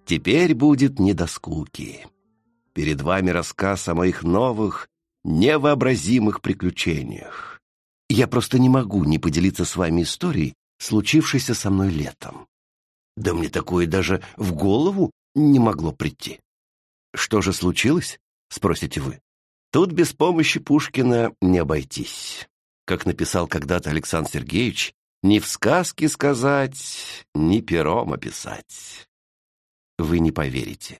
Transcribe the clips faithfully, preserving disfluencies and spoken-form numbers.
Теперь будет не до скуки. Перед вами рассказ о моих новых, невообразимых приключениях. Я просто не могу не поделиться с вами историей, случившейся со мной летом. Да мне такое даже в голову не могло прийти. Что же случилось, спросите вы? Тут без помощи Пушкина не обойтись. Как написал когда-то Александр Сергеевич, ни в сказке сказать, ни пером описать. Вы не поверите.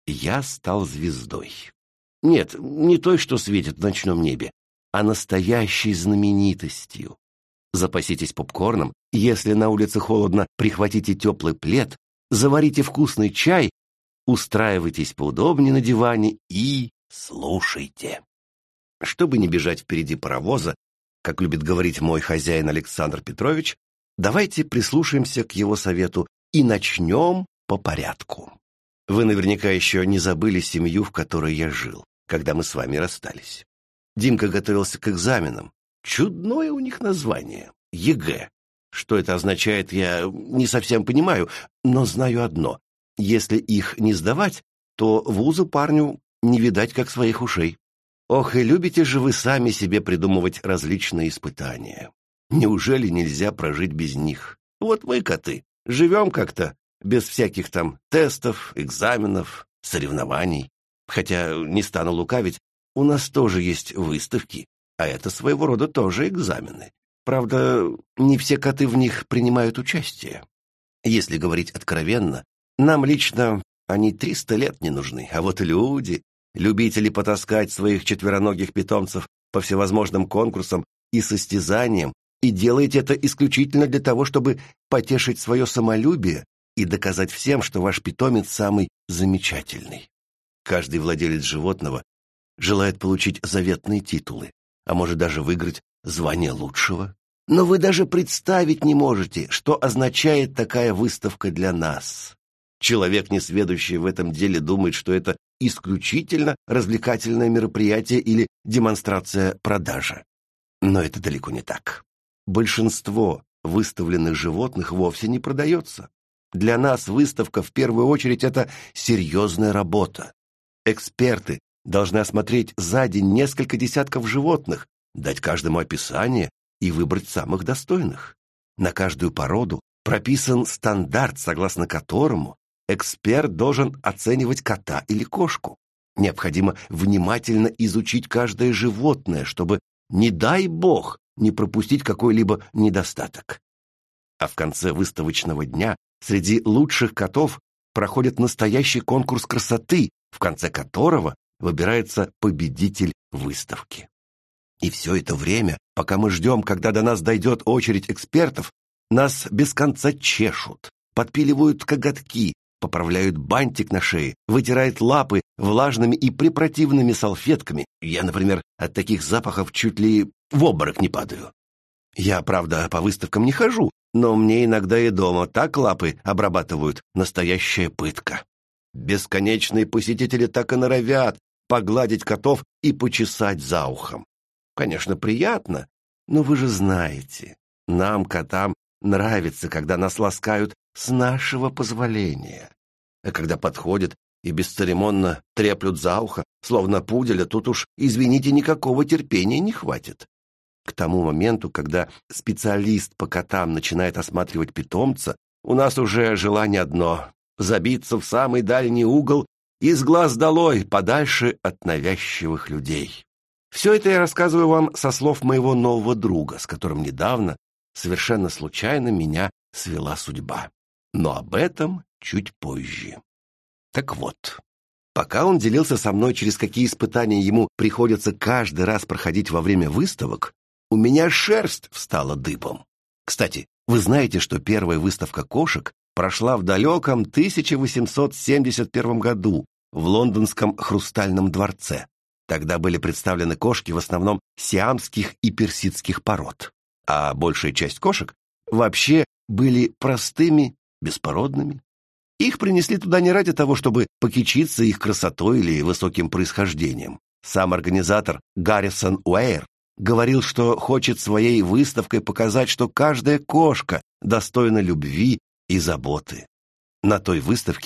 Я стал звездой. Нет, не той, что светит в ночном небе, а настоящей знаменитостью. Запаситесь попкорном, если на улице холодно, прихватите теплый плед, заварите вкусный чай, устраивайтесь поудобнее на диване и слушайте. Чтобы не бежать впереди паровоза, как любит говорить мой хозяин Александр Петрович, давайте прислушаемся к его совету и начнем по порядку. Вы наверняка еще не забыли семью, в которой я жил, когда мы с вами расстались. Димка готовился к экзаменам. Чудное у них название – ЕГЭ. Что это означает, я не совсем понимаю, но знаю одно. Если их не сдавать, то вузу парню не видать, как своих ушей. Ох, и любите же вы сами себе придумывать различные испытания. Неужели нельзя прожить без них? Вот мы, коты, живем как-то, без всяких там тестов, экзаменов, соревнований. Хотя, не стану лукавить, у нас тоже есть выставки, а это своего рода тоже экзамены. Правда, не все коты в них принимают участие. Если говорить откровенно, нам лично они триста лет не нужны, а вот люди, любители потаскать своих четвероногих питомцев по всевозможным конкурсам и состязаниям, и делаете это исключительно для того, чтобы потешить свое самолюбие и доказать всем, что ваш питомец самый замечательный. Каждый владелец животного желает получить заветные титулы, а может даже выиграть звание лучшего. Но вы даже представить не можете, что означает такая выставка для нас. Человек, несведущий в этом деле, думает, что это исключительно развлекательное мероприятие или демонстрация продажи. Но это далеко не так. Большинство выставленных животных вовсе не продается. Для нас выставка в первую очередь это серьезная работа. Эксперты должны осмотреть за день несколько десятков животных, дать каждому описание и выбрать самых достойных. На каждую породу прописан стандарт, согласно которому эксперт должен оценивать кота или кошку. Необходимо внимательно изучить каждое животное, чтобы, не дай бог, не пропустить какой-либо недостаток. А в конце выставочного дня среди лучших котов проходит настоящий конкурс красоты, в конце которого выбирается победитель выставки. И все это время, пока мы ждем, когда до нас дойдет очередь экспертов, нас без конца чешут, подпиливают коготки, поправляют бантик на шее, вытирают лапы влажными и препротивными салфетками. Я, например, от таких запахов чуть ли в обморок не падаю. Я, правда, по выставкам не хожу, но мне иногда и дома так лапы обрабатывают, настоящая пытка. Бесконечные посетители так и норовят погладить котов и почесать за ухом. Конечно, приятно, но вы же знаете, нам, котам, нравится, когда нас ласкают с нашего позволения. А когда подходят и бесцеремонно треплют за ухо, словно пуделя, тут уж, извините, никакого терпения не хватит. К тому моменту, когда специалист по котам начинает осматривать питомца, у нас уже желание одно — забиться в самый дальний угол и с глаз долой, подальше от навязчивых людей. Все это я рассказываю вам со слов моего нового друга, с которым недавно, совершенно случайно, меня свела судьба. Но об этом чуть позже. Так вот, пока он делился со мной, через какие испытания ему приходится каждый раз проходить во время выставок, у меня шерсть встала дыбом. Кстати, вы знаете, что первая выставка кошек прошла в далеком тысяча восемьсот семьдесят первом году в лондонском Хрустальном дворце. Тогда были представлены кошки в основном сиамских и персидских пород, а большая часть кошек вообще были простыми, беспородными. Их принесли туда не ради того, чтобы покичиться их красотой или высоким происхождением. Сам организатор Гаррисон Уэйр говорил, что хочет своей выставкой показать, что каждая кошка достойна любви и заботы. На той выставке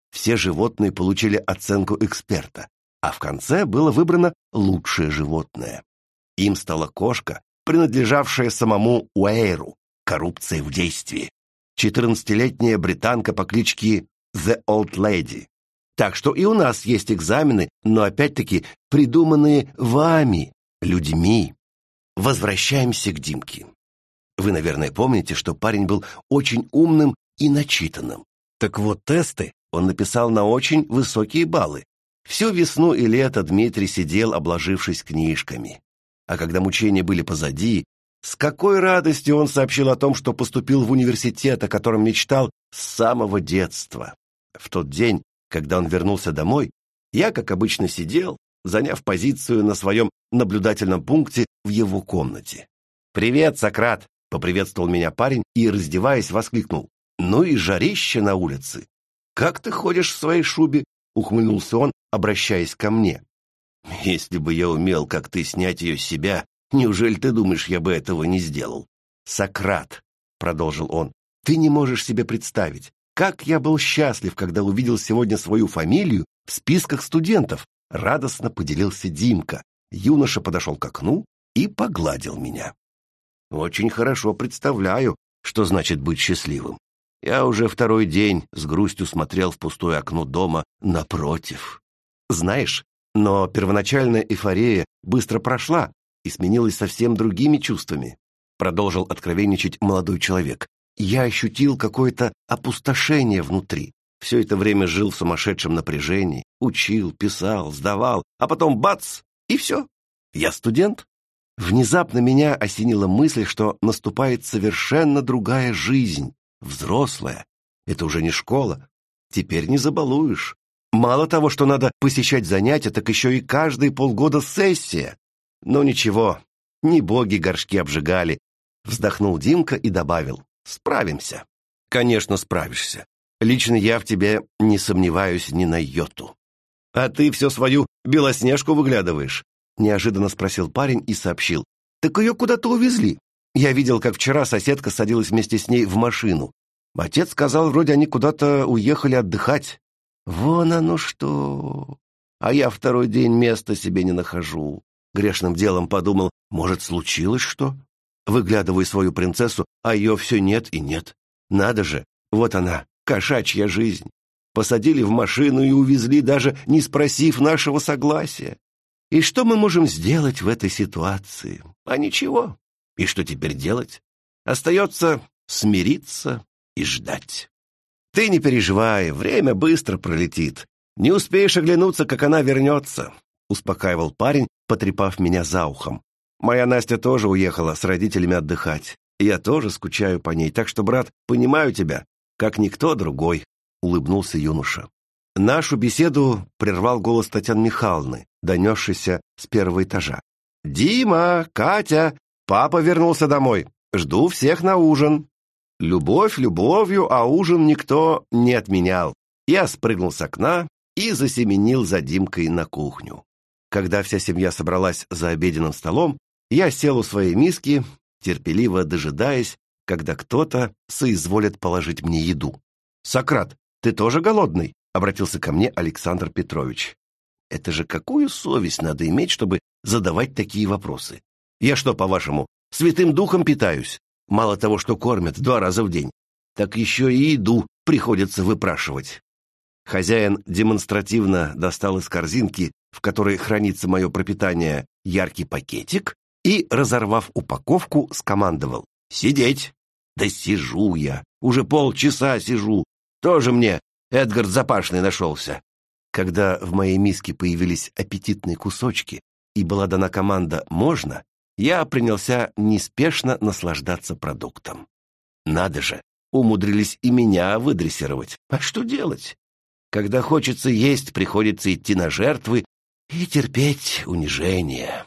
все животные получили оценку эксперта, а в конце было выбрано лучшее животное. Им стала кошка, принадлежавшая самому Уэйру. Коррупция в действии. четырнадцатилетняя британка по кличке The Old Lady. Так что и у нас есть экзамены, но опять-таки придуманные вами, людьми. Возвращаемся к Димке. Вы, наверное, помните, что парень был очень умным и начитанным. Так вот, тесты он написал на очень высокие баллы. Всю весну и лето Дмитрий сидел, обложившись книжками. А когда мучения были позади, с какой радостью он сообщил о том, что поступил в университет, о котором мечтал с самого детства. В тот день, когда он вернулся домой, я, как обычно, сидел, заняв позицию на своем наблюдательном пункте в его комнате. «Привет, Сократ!» — поприветствовал меня парень и, раздеваясь, воскликнул. «Ну и жарище на улице! Как ты ходишь в своей шубе?» — ухмыльнулся он, обращаясь ко мне. «Если бы я умел, как ты, снять ее с себя, неужели ты думаешь, я бы этого не сделал?» «Сократ!» — продолжил он. «Ты не можешь себе представить, как я был счастлив, когда увидел сегодня свою фамилию в списках студентов!» Радостно поделился Димка. Юноша подошел к окну и погладил меня. «Очень хорошо представляю, что значит быть счастливым. Я уже второй день с грустью смотрел в пустое окно дома напротив. Знаешь, но первоначальная эйфория быстро прошла и сменилась совсем другими чувствами», продолжил откровенничать молодой человек. «Я ощутил какое-то опустошение внутри. Все это время жил в сумасшедшем напряжении, учил, писал, сдавал, а потом бац, и все. Я студент». Внезапно меня осенила мысль, что наступает совершенно другая жизнь, взрослая. Это уже не школа. Теперь не забалуешь. Мало того, что надо посещать занятия, так еще и каждые полгода сессия. Но ничего, не боги горшки обжигали. Вздохнул Димка и добавил: «Справимся». «Конечно, справишься. Лично я в тебе не сомневаюсь ни на йоту». «А ты все свою Белоснежку выглядываешь?» Неожиданно спросил парень и сообщил. «Так ее куда-то увезли. Я видел, как вчера соседка садилась вместе с ней в машину. Отец сказал, вроде они куда-то уехали отдыхать». «Вон оно что! А я второй день места себе не нахожу». Грешным делом подумал, может, случилось что? Выглядываю свою принцессу, а ее все нет и нет. Надо же, вот она, кошачья жизнь. Посадили в машину и увезли, даже не спросив нашего согласия. И что мы можем сделать в этой ситуации? А ничего. И что теперь делать? Остается смириться и ждать. Ты не переживай, время быстро пролетит. Не успеешь оглянуться, как она вернется, успокаивал парень, потрепав меня за ухом. Моя Настя тоже уехала с родителями отдыхать. Я тоже скучаю по ней, так что, брат, понимаю тебя, как никто другой, улыбнулся юноша. Нашу беседу прервал голос Татьяны Михайловны, донесшийся с первого этажа. «Дима, Катя, папа вернулся домой. Жду всех на ужин». Любовь любовью, а ужин никто не отменял. Я спрыгнул с окна и засеменил за Димкой на кухню. Когда вся семья собралась за обеденным столом, я сел у своей миски, терпеливо дожидаясь, когда кто-то соизволит положить мне еду. «Сократ, ты тоже голодный?» — обратился ко мне Александр Петрович. «Это же какую совесть надо иметь, чтобы задавать такие вопросы? Я что, по-вашему, святым духом питаюсь? Мало того, что кормят два раза в день, так еще и еду приходится выпрашивать». Хозяин демонстративно достал из корзинки, в которой хранится мое пропитание, яркий пакетик и, разорвав упаковку, скомандовал: «Сидеть!» «Да сижу я, уже полчаса сижу. Тоже мне Эдгар Запашный нашелся». Когда в моей миске появились аппетитные кусочки и была дана команда «можно», я принялся неспешно наслаждаться продуктом. Надо же, умудрились и меня выдрессировать. А что делать? Когда хочется есть, приходится идти на жертвы и терпеть унижение.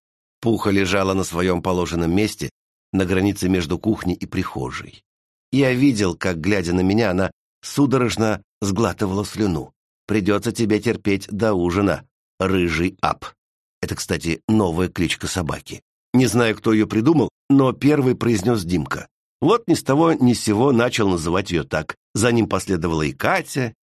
Пуха лежала на своем положенном месте, на границе между кухней и прихожей. Я видел, как, глядя на меня, она судорожно сглатывала слюну. «Придется тебе терпеть до ужина, рыжий ап». Это, кстати, новая кличка собаки. Не знаю, кто ее придумал, но первый произнес Димка. Вот ни с того ни с сего начал называть ее так. За ним последовала и Катя,